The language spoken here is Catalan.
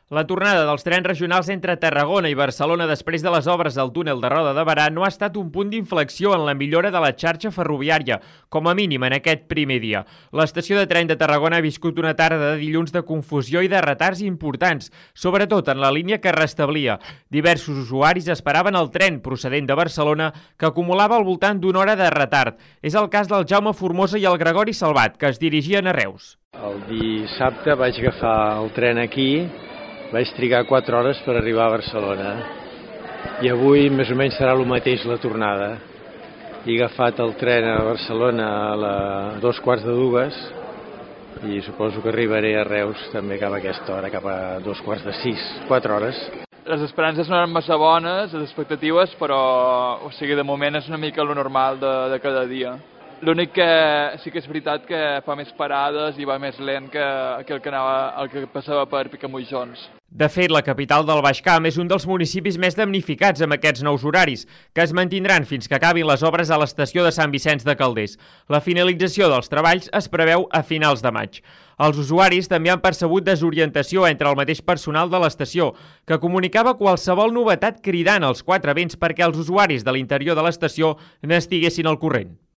La tornada dels trens regionals entre Tarragona i Barcelona després de les obres del túnel de Roda de Berà no ha estat un punt d'inflexió en la millora de la xarxa ferroviària, com a mínim en aquest primer dia. L'estació de tren de Tarragona ha viscut una tarda de dilluns de confusió i de retards importants, sobretot en la línia que restablia. Diversos usuaris esperaven el tren procedent de Barcelona que acumulava al voltant d'una hora de retard. És el cas del Jaume Formosa i el Gregori Salvat, que es dirigien a Reus. El dissabte vaig agafar el tren aquí, vaig trigar 4 hores per arribar a Barcelona i avui més o menys serà el mateix la tornada. He agafat el tren a Barcelona a 2:45 i suposo que arribaré a Reus també cap a aquesta hora, cap a 5:45, 4 hores. Les esperances no eren massa bones, les expectatives, però de moment és una mica lo normal de cada dia. L'únic que sí que és veritat que fa més parades i va més lent que el que passava per Picamoixons. De fet, la capital del Baix Camp és un dels municipis més damnificats amb aquests nous horaris, que es mantindran fins que acabin les obres a l'estació de Sant Vicenç de Calders. La finalització dels treballs es preveu a finals de maig. Els usuaris també han percebut desorientació entre el mateix personal de l'estació, que comunicava qualsevol novetat cridant als 4 vents perquè els usuaris de l'interior de l'estació n'estiguessin al corrent.